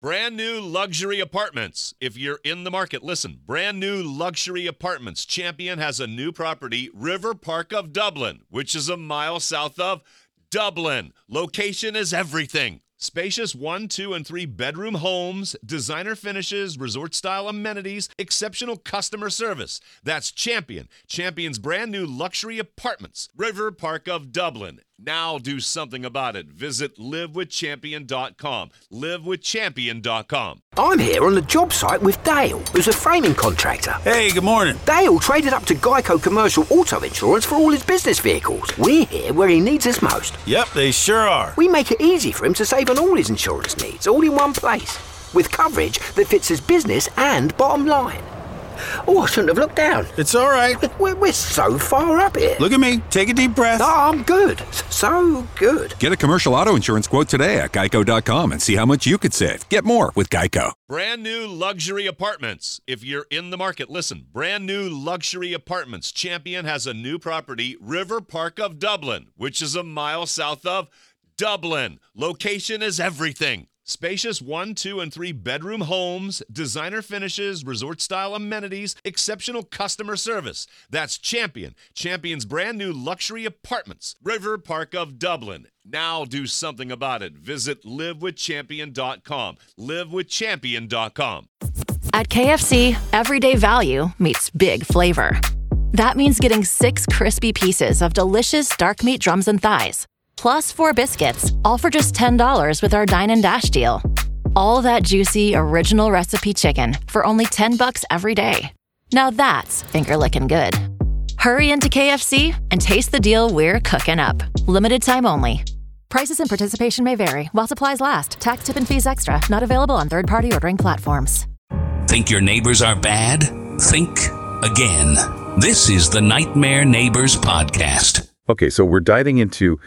Brand new luxury apartments. If you're in the market, listen. Brand new luxury apartments. Champion has a new property, River Park of Dublin, which is a mile south of Dublin. Location is everything. Spacious 1, 2, and 3 bedroom homes, designer finishes, resort-style amenities, exceptional customer service. That's Champion. Champion's brand new luxury apartments, River Park of Dublin. Now do something about it. Visit livewithchampion.com. Livewithchampion.com. I'm here on the job site with Dale, who's a framing contractor. Hey, good morning. Dale traded up to Geico Commercial Auto Insurance for all his business vehicles. We're here where he needs us most. Yep, they sure are. We make it easy for him to save on all his insurance needs, all in one place, with coverage that fits his business and bottom line. Oh, I shouldn't have looked down. It's all right. We're so far up here. Look at me. Take a deep breath. Oh, I'm good. So good. Get a commercial auto insurance quote today at geico.com and see how much you could save. Get more with Geico. Brand new luxury apartments. If you're in the market, listen. Brand new luxury apartments. Champion has a new property, River Park of Dublin, which is a mile south of Dublin. Location is everything. Spacious 1, 2, and 3 bedroom homes, designer finishes, resort-style amenities, exceptional customer service. That's Champion. Champion's brand new luxury apartments, River Park of Dublin. Now do something about it. Visit livewithchampion.com. Livewithchampion.com. At KFC, everyday value meets big flavor. That means getting 6 crispy pieces of delicious dark meat drums and thighs, plus 4 biscuits, all for just $10 with our Dine and Dash deal. All that juicy, original recipe chicken for only $10 every day. Now that's finger-licking good. Hurry into KFC and taste the deal we're cooking up. Limited time only. Prices and participation may vary while supplies last. Tax, tip, and fees extra. Not available on third-party ordering platforms. Think your neighbors are bad? Think again. This is the Nightmare Neighbors Podcast. Okay, so we're diving into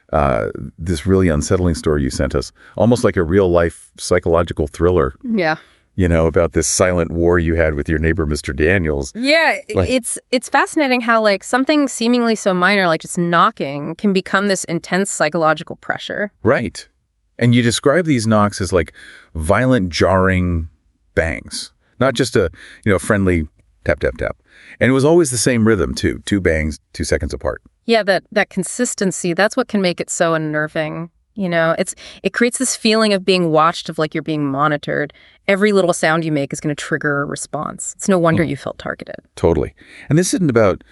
this really unsettling story you sent us, almost like a real-life psychological thriller. Yeah. You know, about this silent war you had with your neighbor, Mr. Daniels. Yeah, it's fascinating how, like, something seemingly so minor, like just knocking, can become this intense psychological pressure. Right. And you describe these knocks as, like, violent, jarring bangs. Not just a, friendly tap, tap, tap. And it was always the same rhythm, too. 2 bangs, 2 seconds apart. Yeah, that consistency, that's what can make it so unnerving. It creates this feeling of being watched, of like you're being monitored. Every little sound you make is going to trigger a response. It's no wonder you felt targeted. Totally. And this isn't about,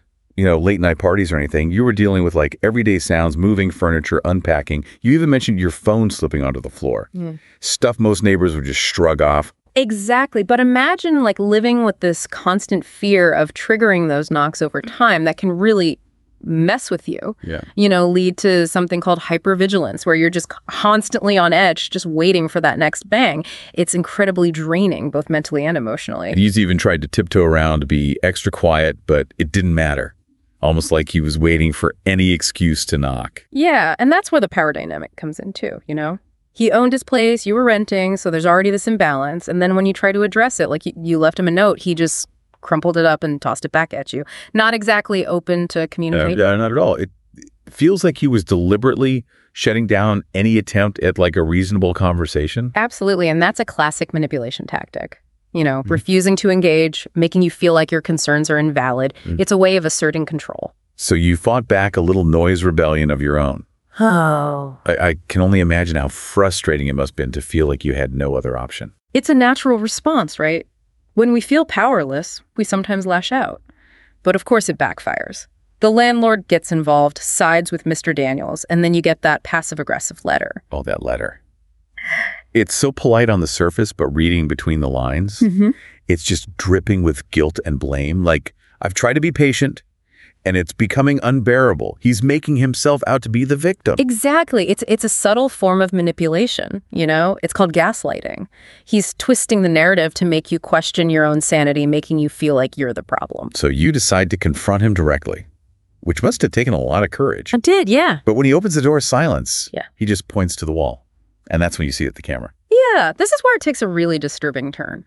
late night parties or anything. You were dealing with like everyday sounds, moving furniture, unpacking. You even mentioned your phone slipping onto the floor. Stuff most neighbors would just shrug off. Exactly. But imagine like living with this constant fear of triggering those knocks over time that can really mess with you, lead to something called hypervigilance, where you're just constantly on edge, just waiting for that next bang. It's incredibly draining, both mentally and emotionally. He's even tried to tiptoe around to be extra quiet, but it didn't matter. Almost like he was waiting for any excuse to knock. Yeah, and that's where the power dynamic comes in too, He owned his place, you were renting, so there's already this imbalance. And then when you try to address it, like you left him a note, he just crumpled it up and tossed it back at you. Not exactly open to communicate. Yeah, not at all. It feels like he was deliberately shutting down any attempt at like a reasonable conversation. Absolutely. And that's a classic manipulation tactic. Refusing to engage, making you feel like your concerns are invalid. It's a way of asserting control. So you fought back a little noise rebellion of your own. Oh. I can only imagine how frustrating it must have been to feel like you had no other option. It's a natural response, right? When we feel powerless, we sometimes lash out. But of course it backfires. The landlord gets involved, sides with Mr. Daniels, and then you get that passive-aggressive letter. Oh, that letter. It's so polite on the surface, but reading between the lines, it's just dripping with guilt and blame. Like, I've tried to be patient, and it's becoming unbearable. He's making himself out to be the victim. Exactly. It's a subtle form of manipulation, It's called gaslighting. He's twisting the narrative to make you question your own sanity, making you feel like you're the problem. So you decide to confront him directly, which must have taken a lot of courage. I did, yeah. But when he opens the door, silence. Yeah. He just points to the wall. And that's when you see it at the camera. Yeah, this is where it takes a really disturbing turn,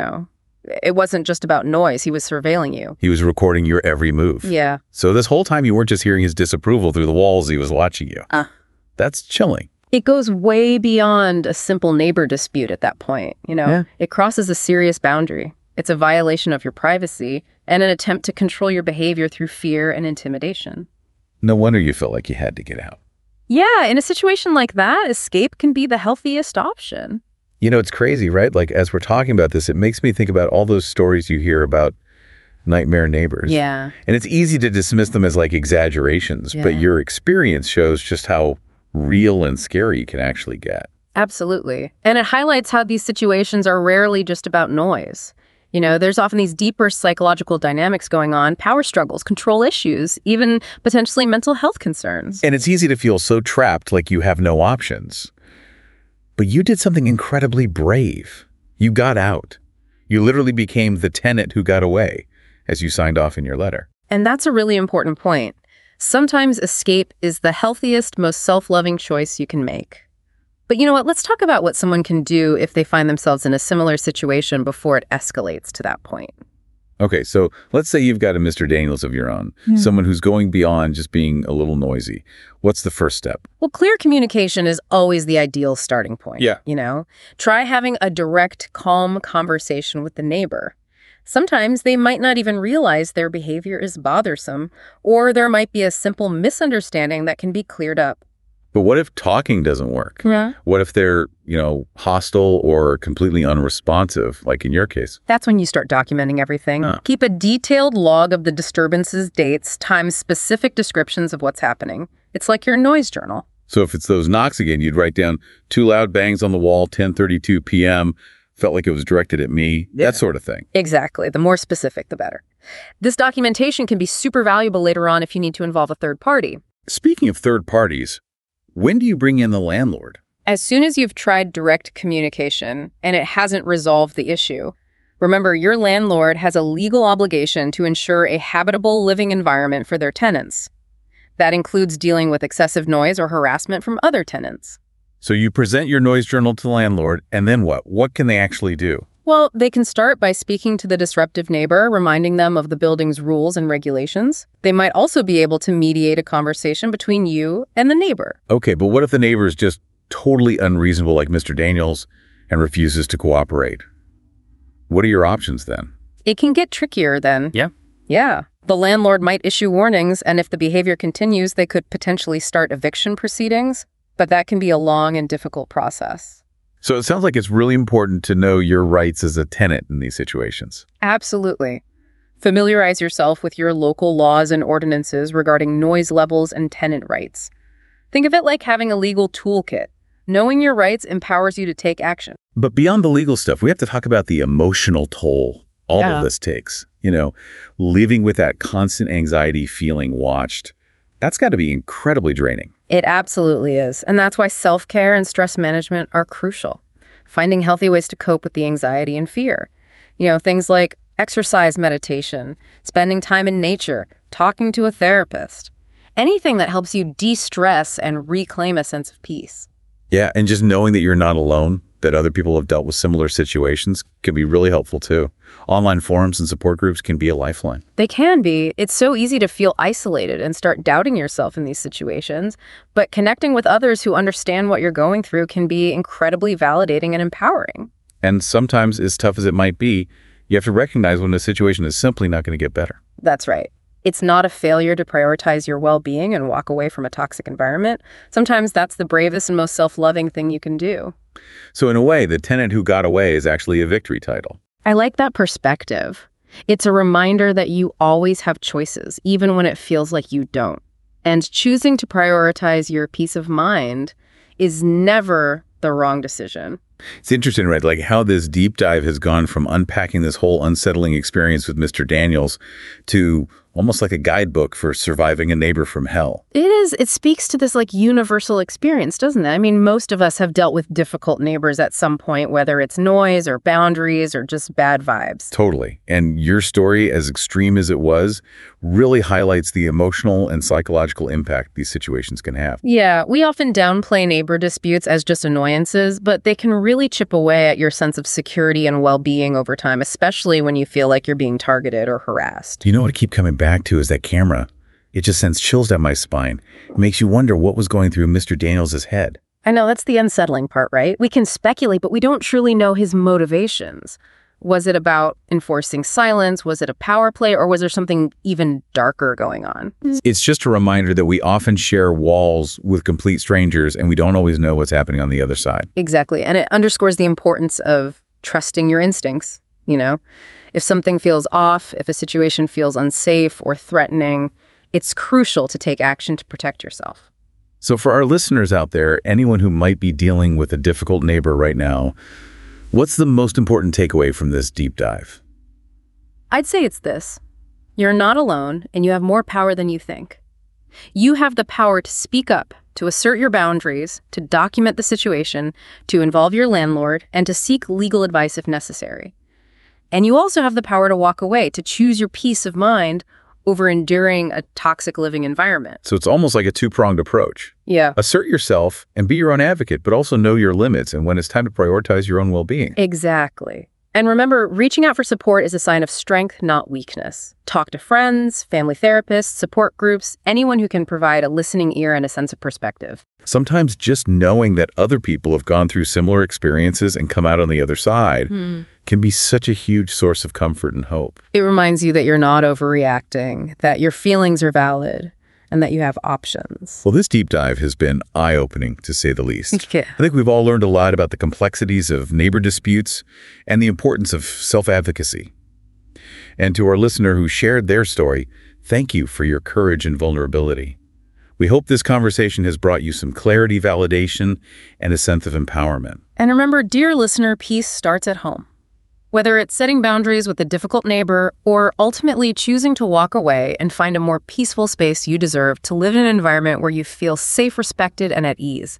It wasn't just about noise. He was surveilling you. He was recording your every move. Yeah. So this whole time you weren't just hearing his disapproval through the walls, he was watching you. That's chilling. It goes way beyond a simple neighbor dispute at that point, you know? Yeah. It crosses a serious boundary. It's a violation of your privacy and an attempt to control your behavior through fear and intimidation. No wonder you felt like you had to get out. Yeah, in a situation like that, escape can be the healthiest option. You know, it's crazy, right? Like, as we're talking about this, it makes me think about all those stories you hear about nightmare neighbors. Yeah. And it's easy to dismiss them as like exaggerations, but your experience shows just how real and scary it can actually get. Absolutely. And it highlights how these situations are rarely just about noise. You know, there's often these deeper psychological dynamics going on, power struggles, control issues, even potentially mental health concerns. And it's easy to feel so trapped, like you have no options. But you did something incredibly brave. You got out. You literally became the tenant who got away, as you signed off in your letter. And that's a really important point. Sometimes escape is the healthiest, most self-loving choice you can make. But you know what? Let's talk about what someone can do if they find themselves in a similar situation before it escalates to that point. Okay, so let's say you've got a Mr. Daniels of your own, someone who's going beyond just being a little noisy. What's the first step? Well, clear communication is always the ideal starting point. Yeah. You know, try having a direct, calm conversation with the neighbor. Sometimes they might not even realize their behavior is bothersome, or there might be a simple misunderstanding that can be cleared up. But what if talking doesn't work? Yeah. What if they're, hostile or completely unresponsive, like in your case? That's when you start documenting everything. Keep a detailed log of the disturbances, dates, times, specific descriptions of what's happening. It's like your noise journal. So if it's those knocks again, you'd write down 2 loud bangs on the wall, 10:32 p.m., felt like it was directed at me, that sort of thing. Exactly. The more specific, the better. This documentation can be super valuable later on if you need to involve a third party. Speaking of third parties, when do you bring in the landlord? As soon as you've tried direct communication and it hasn't resolved the issue, remember your landlord has a legal obligation to ensure a habitable living environment for their tenants. That includes dealing with excessive noise or harassment from other tenants. So you present your noise journal to the landlord, and then what? What can they actually do? Well, they can start by speaking to the disruptive neighbor, reminding them of the building's rules and regulations. They might also be able to mediate a conversation between you and the neighbor. Okay, but what if the neighbor is just totally unreasonable like Mr. Daniels and refuses to cooperate? What are your options then? It can get trickier then. Yeah. Yeah. The landlord might issue warnings, and if the behavior continues, they could potentially start eviction proceedings, but that can be a long and difficult process. So it sounds like it's really important to know your rights as a tenant in these situations. Absolutely. Familiarize yourself with your local laws and ordinances regarding noise levels and tenant rights. Think of it like having a legal toolkit. Knowing your rights empowers you to take action. But beyond the legal stuff, we have to talk about the emotional toll all of this takes. Living with that constant anxiety, feeling watched, that's got to be incredibly draining. It absolutely is. And that's why self-care and stress management are crucial. Finding healthy ways to cope with the anxiety and fear. Things like exercise, meditation, spending time in nature, talking to a therapist. Anything that helps you de-stress and reclaim a sense of peace. Yeah, and just knowing that you're not alone, that other people have dealt with similar situations can be really helpful too. Online forums and support groups can be a lifeline. They can be. It's so easy to feel isolated and start doubting yourself in these situations, but connecting with others who understand what you're going through can be incredibly validating and empowering. And sometimes, as tough as it might be, you have to recognize when a situation is simply not going to get better. That's right. It's not a failure to prioritize your well-being and walk away from a toxic environment. Sometimes that's the bravest and most self-loving thing you can do. So in a way, the tenant who got away is actually a victory title. I like that perspective. It's a reminder that you always have choices, even when it feels like you don't. And choosing to prioritize your peace of mind is never the wrong decision. It's interesting, right? Like how this deep dive has gone from unpacking this whole unsettling experience with Mr. Daniels to almost like a guidebook for surviving a neighbor from hell. It is. It speaks to this universal experience, doesn't it? I mean, most of us have dealt with difficult neighbors at some point, whether it's noise or boundaries or just bad vibes. Totally. And your story, as extreme as it was, really highlights the emotional and psychological impact these situations can have. Yeah, we often downplay neighbor disputes as just annoyances, but they can really chip away at your sense of security and well-being over time, especially when you feel like you're being targeted or harassed. You know what I keep coming back to is that camera. It just sends chills down my spine. It makes you wonder what was going through Mr. Daniels' head. I know, that's the unsettling part, right? We can speculate, but we don't truly know his motivations. Was it about enforcing silence? Was it a power play? Or was there something even darker going on? It's just a reminder that we often share walls with complete strangers and we don't always know what's happening on the other side. Exactly. And it underscores the importance of trusting your instincts, you know? If something feels off, if a situation feels unsafe or threatening, it's crucial to take action to protect yourself. So for our listeners out there, anyone who might be dealing with a difficult neighbor right now, what's the most important takeaway from this deep dive? I'd say it's this. You're not alone, and you have more power than you think. You have the power to speak up, to assert your boundaries, to document the situation, to involve your landlord, and to seek legal advice if necessary. And you also have the power to walk away, to choose your peace of mind over enduring a toxic living environment. So it's almost like a two-pronged approach. Yeah. Assert yourself and be your own advocate, but also know your limits and when it's time to prioritize your own well-being. Exactly. And remember, reaching out for support is a sign of strength, not weakness. Talk to friends, family therapists, support groups, anyone who can provide a listening ear and a sense of perspective. Sometimes just knowing that other people have gone through similar experiences and come out on the other side can be such a huge source of comfort and hope. It reminds you that you're not overreacting, that your feelings are valid, and that you have options. Well, this deep dive has been eye-opening, to say the least. Yeah. I think we've all learned a lot about the complexities of neighbor disputes and the importance of self-advocacy. And to our listener who shared their story, thank you for your courage and vulnerability. We hope this conversation has brought you some clarity, validation, and a sense of empowerment. And remember, dear listener, peace starts at home. Whether it's setting boundaries with a difficult neighbor or ultimately choosing to walk away and find a more peaceful space you deserve to live in an environment where you feel safe, respected, and at ease.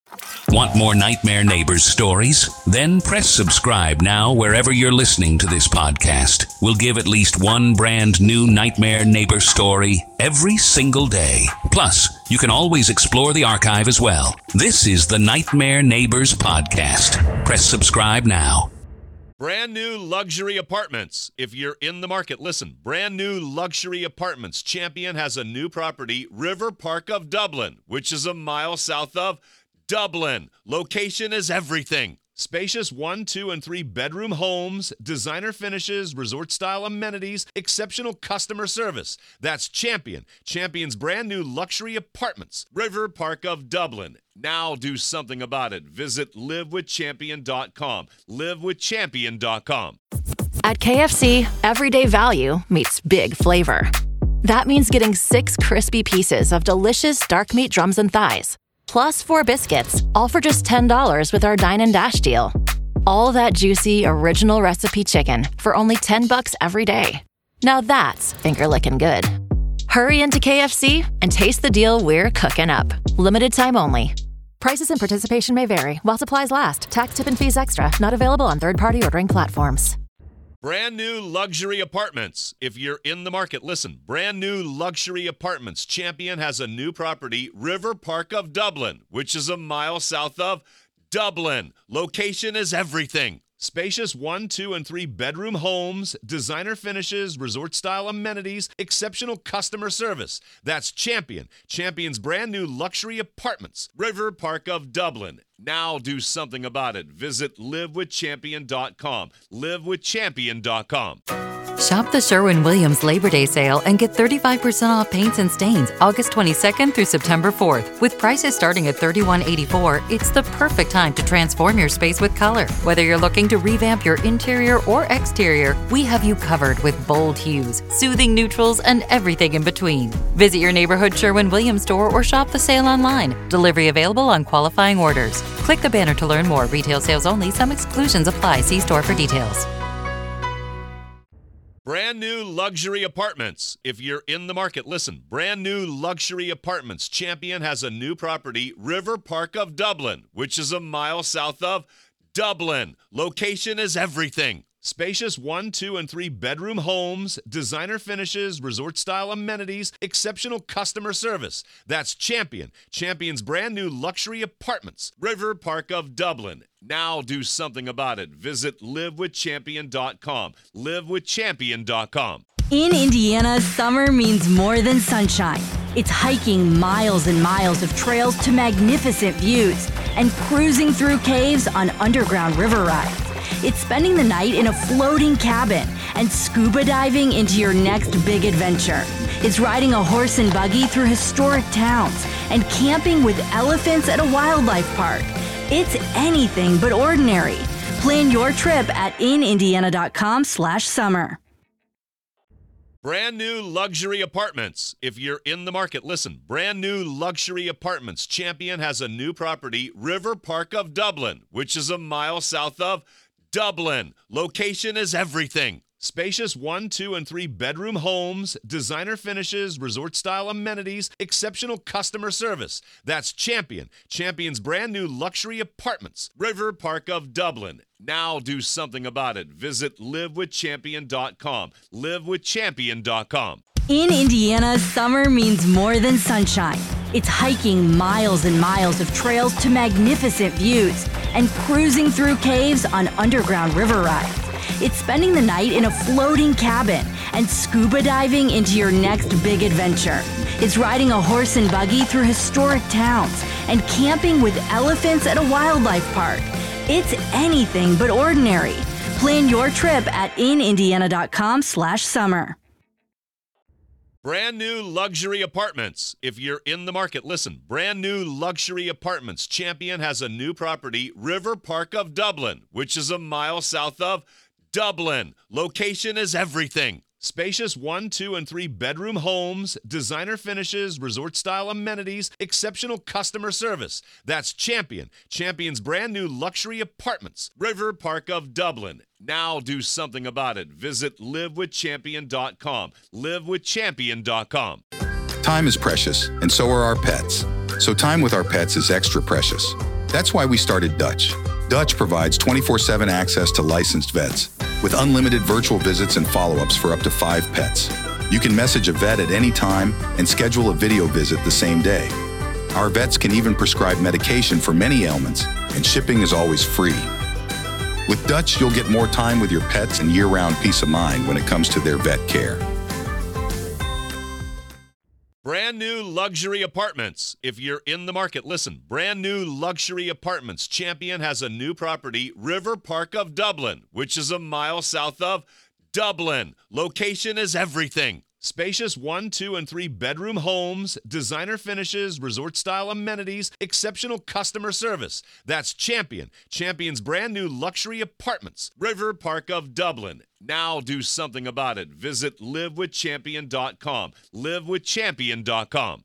Want more Nightmare Neighbors stories? Then press subscribe now wherever you're listening to this podcast. We'll give at least one brand new Nightmare Neighbor story every single day. Plus, you can always explore the archive as well. This is the Nightmare Neighbors podcast. Press subscribe now. Brand new luxury apartments. If you're in the market, listen. Brand new luxury apartments. Champion has a new property, River Park of Dublin, which is a mile south of Dublin. Location is everything. Spacious 1, 2, and 3 bedroom homes, designer finishes, resort-style amenities, exceptional customer service. That's Champion. Champion's brand new luxury apartments. River Park of Dublin. Now do something about it. Visit livewithchampion.com. livewithchampion.com. At KFC, everyday value meets big flavor. That means getting 6 crispy pieces of delicious dark meat drums and thighs, plus 4 biscuits, all for just $10 with our Dine and Dash deal. All that juicy, original recipe chicken for only $10 every day. Now that's finger-licking good. Hurry into KFC and taste the deal we're cooking up. Limited time only. Prices and participation may vary while supplies last. Tax, tip, and fees extra. Not available on third-party ordering platforms. Brand new luxury apartments. If you're in the market, listen. Brand new luxury apartments. Champion has a new property, River Park of Dublin, which is a mile south of Dublin. Location is everything. Spacious 1, 2, and 3 bedroom homes, designer finishes, resort-style amenities, exceptional customer service. That's Champion. Champion's brand new luxury apartments. River Park of Dublin. Now do something about it. Visit livewithchampion.com. livewithchampion.com. Shop the Sherwin-Williams Labor Day sale and get 35% off paints and stains August 22nd through September 4th. With prices starting at $31.84, it's the perfect time to transform your space with color. Whether you're looking to revamp your interior or exterior, we have you covered with bold hues, soothing neutrals, and everything in between. Visit your neighborhood Sherwin-Williams store or shop the sale online. Delivery available on qualifying orders. Click the banner to learn more. Retail sales only. Some exclusions apply. See store for details. Brand new luxury apartments. If you're in the market, listen. Brand new luxury apartments. Champion has a new property, River Park of Dublin, which is a mile south of Dublin. Location is everything. Spacious 1, 2, and 3 bedroom homes, designer finishes, resort-style amenities, exceptional customer service. That's Champion. Champion's brand new luxury apartments. River Park of Dublin. Now do something about it. Visit livewithchampion.com. livewithchampion.com. In Indiana, summer means more than sunshine. It's hiking miles and miles of trails to magnificent views and cruising through caves on underground river rides. It's spending the night in a floating cabin and scuba diving into your next big adventure. It's riding a horse and buggy through historic towns and camping with elephants at a wildlife park. It's anything but ordinary. Plan your trip at inindiana.com/summer. Brand new luxury apartments. If you're in the market, listen. Brand new luxury apartments. Champion has a new property, River Park of Dublin, which is a mile south of Dublin. Location is everything. Spacious 1, 2, and 3 bedroom homes, designer finishes, resort-style amenities, exceptional customer service. That's Champion. Champion's brand new luxury apartments, River Park of Dublin. Now do something about it. Visit livewithchampion.com. livewithchampion.com. In Indiana, summer means more than sunshine. It's hiking miles and miles of trails to magnificent views and cruising through caves on underground river rides. It's spending the night in a floating cabin and scuba diving into your next big adventure. It's riding a horse and buggy through historic towns and camping with elephants at a wildlife park. It's anything but ordinary. Plan your trip at inindiana.com/summer. Brand new luxury apartments. If you're in the market, listen. Brand new luxury apartments. Champion has a new property, River Park of Dublin, which is a mile south of Dublin. Location is everything. Spacious 1, 2, and 3 bedroom homes, designer finishes, resort-style amenities, exceptional customer service. That's Champion. Champion's brand new luxury apartments, River Park of Dublin. Now do something about it. Visit livewithchampion.com. livewithchampion.com. Time is precious, and so are our pets. So time with our pets is extra precious. That's why we started Dutch. Dutch provides 24/7 access to licensed vets with unlimited virtual visits and follow-ups for up to 5 pets. You can message a vet at any time and schedule a video visit the same day. Our vets can even prescribe medication for many ailments, and shipping is always free. With Dutch, you'll get more time with your pets and year-round peace of mind when it comes to their vet care. Brand new luxury apartments. If you're in the market, listen. Brand new luxury apartments. Champion has a new property, River Park of Dublin, which is a mile south of Dublin. Location is everything. Spacious 1, 2, and 3 bedroom homes, designer finishes, resort-style amenities, exceptional customer service. That's Champion. Champion's brand new luxury apartments, River Park of Dublin. Now do something about it. Visit livewithchampion.com. livewithchampion.com.